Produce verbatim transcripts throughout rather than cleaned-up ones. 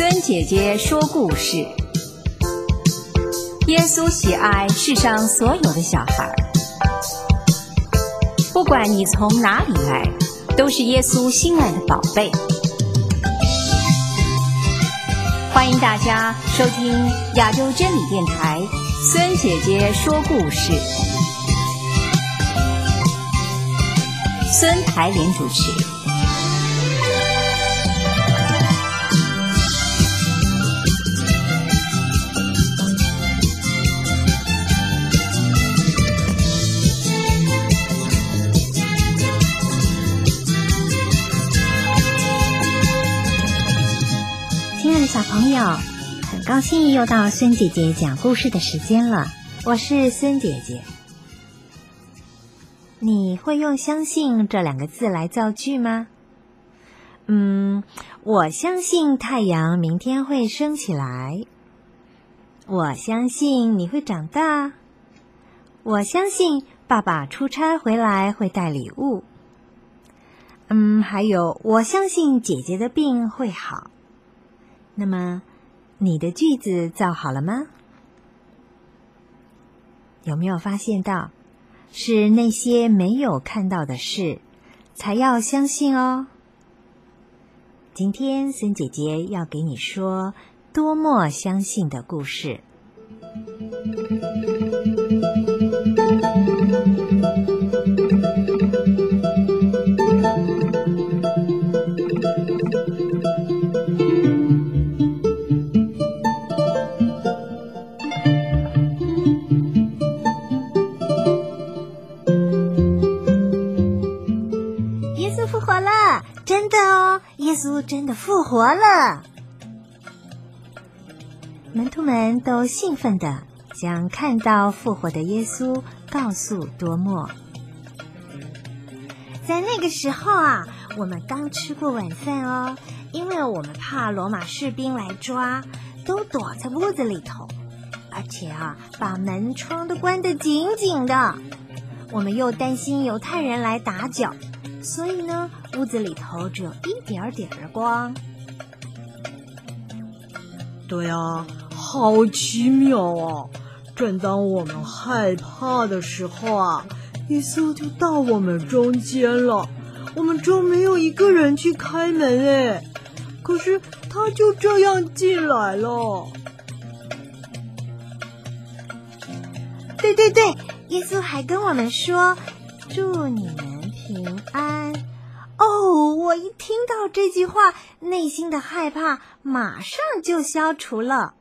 孙姐姐说故事。耶稣喜爱世上所有的小孩，不管你从哪里来，都是耶稣心爱的宝贝。欢迎大家收听亚洲真理电台孙姐姐说故事，孙台莲主持。 亲爱的小朋友，很高兴又到孙姐姐讲故事的时间了。我是孙姐姐。你会用相信这两个字来造句吗？嗯，我相信太阳明天会升起来。我相信你会长大。我相信爸爸出差回来会带礼物。嗯，还有，我相信姐姐的病会好。那么，你的句子造好了吗？有没有发现到，是那些没有看到的事，才要相信哦。今天孙姐姐要给你说多么相信的故事。真的哦，耶稣真的复活了！门徒们都兴奋地将看到复活的耶稣告诉多默。在那个时候啊，我们刚吃过晚饭哦，因为我们怕罗马士兵来抓，都躲在屋子里头，而且啊，把门窗都关得紧紧的。我们又担心犹太人来打搅，所以呢，屋子里头只有一点点的光。 对啊，好奇妙啊！正当我们害怕的时候啊，耶稣就到我们中间了。我们中没有一个人去开门哎，可是他就这样进来了。 对对对，耶稣还跟我们说：“祝你们平安。”哦，我一听到这句话，内心的害怕马上就消除了。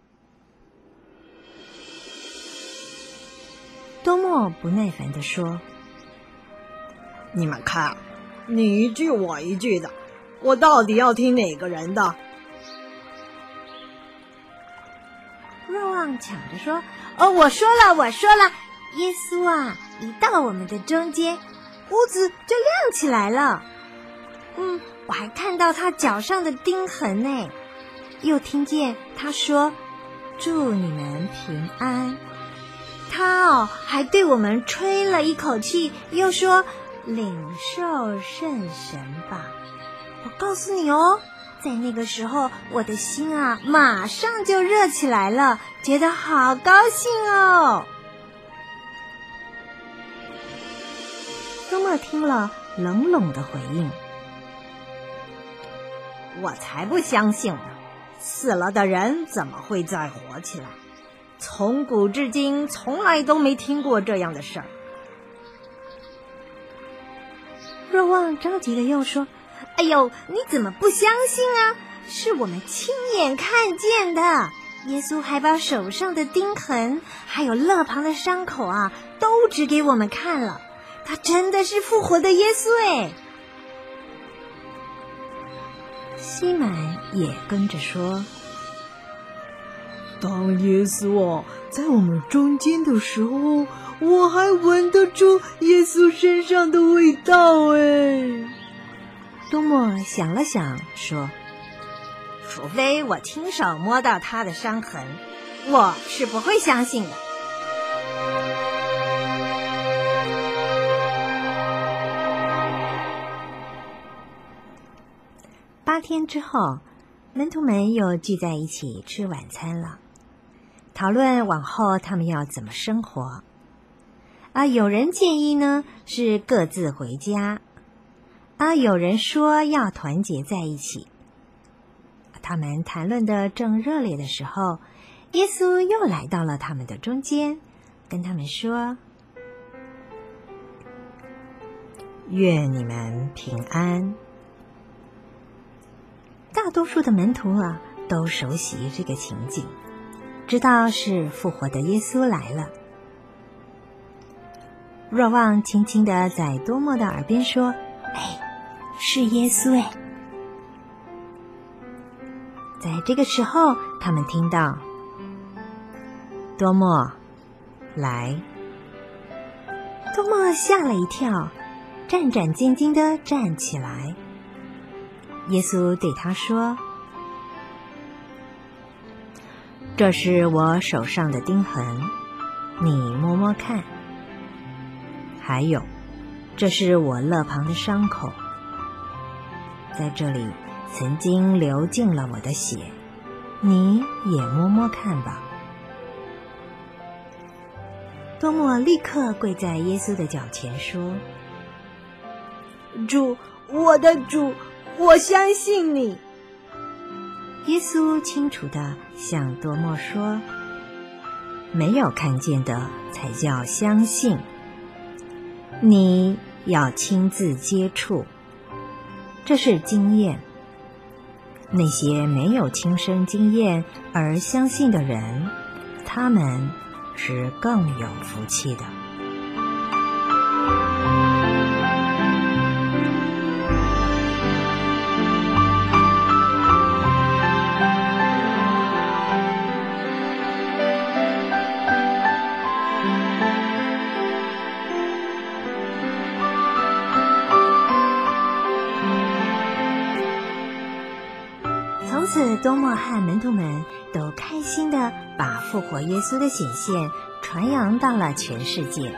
多默不耐烦地说：“ 你们看，你一句我一句的，我到底要听哪个人的？” 若望抢着说：“哦，我说了，我说了。”耶稣啊，一到我们的中间，屋子就亮起来了。嗯，我还看到他脚上的钉痕呢，又听见他说：“祝你们平安。”他哦，还对我们吹了一口气，又说：“领受圣神吧。”我告诉你哦，在那个时候，我的心啊，马上就热起来了，觉得好高兴哦。多默听了，冷冷的回应：“ 我才不相信呢！死了的人怎么会再活起来？从古至今，从来都没听过这样的事儿。” 若望着急的又说：“哎呦，你怎么不相信啊？是我们亲眼看见的。耶稣还把手上的钉痕，还有肋旁的伤口啊，都指给我们看了。他真的是复活的耶稣哎！”西满也跟着说：“ 当耶稣啊在我们中间的时候，我还闻得出耶稣身上的味道哎。” 多默想了想说：“ 除非我亲手摸到他的伤痕，我是不会相信的。” 八天之后， 门徒们又聚在一起吃晚餐了，讨论往后他们要怎么生活。啊，有人建议呢是各自回家，啊，有人说要团结在一起。他们谈论的正热烈的时候，耶稣又来到了他们的中间，跟他们说：愿你们平安。大多数的门徒啊，都熟悉这个情景，知道是复活的耶稣来了。若望轻轻地在多默的耳边说：哎，是耶稣哎。在这个时候，他们听到：多默，来。多默吓了一跳，战战兢兢地站起来。耶稣对他说：这是我手上的钉痕，你摸摸看。还有，这是我肋旁的伤口，在这里曾经流进了我的血，你也摸摸看吧。多默立刻跪在耶稣的脚前说： 主，我的主，我相信你。 耶稣清楚地向多默说：没有看见的才叫相信，你要亲自接触，这是经验。那些没有亲身经验而相信的人，他们是更有福气的。从此，多默和门徒们都开心地把复活耶稣的显现传扬到了全世界。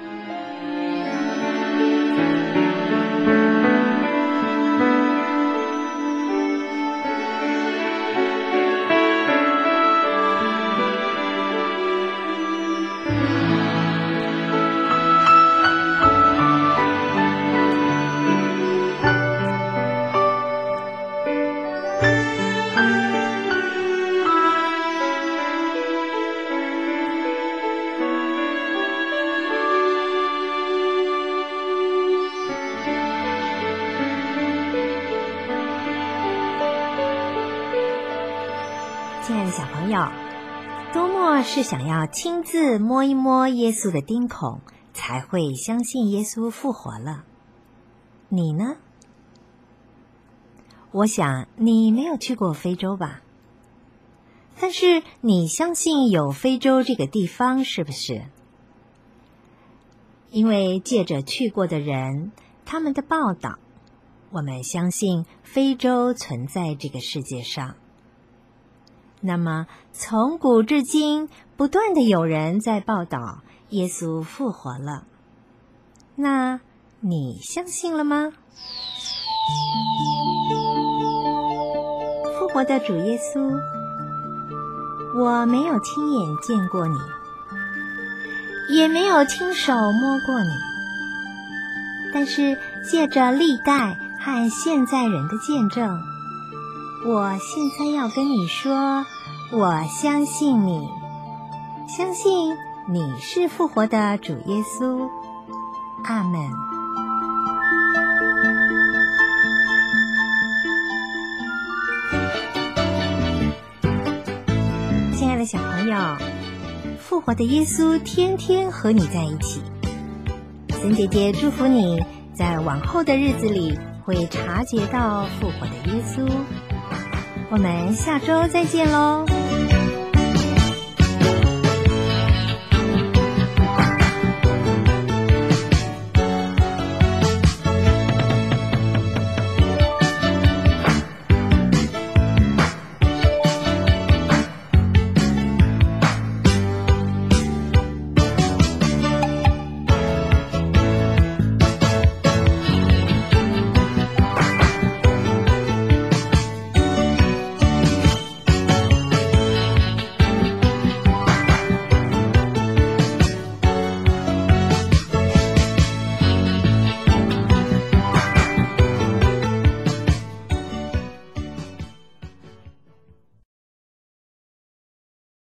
亲爱的小朋友，多默是想要亲自摸一摸耶稣的钉孔，才会相信耶稣复活了。你呢？我想你没有去过非洲吧？但是你相信有非洲这个地方，是不是？因为借着去过的人，他们的报道，我们相信非洲存在这个世界上。那么从古至今，不断的有人在报道耶稣复活了，那你相信了吗？复活的主耶稣，我没有亲眼见过你，也没有亲手摸过你，但是借着历代和现在人的见证，我现在要跟你说，我相信你，相信你是复活的主耶稣。阿们。亲爱的小朋友，复活的耶稣天天和你在一起。森姐姐祝福你在往后的日子里会察觉到复活的耶稣。我们下周再见喽。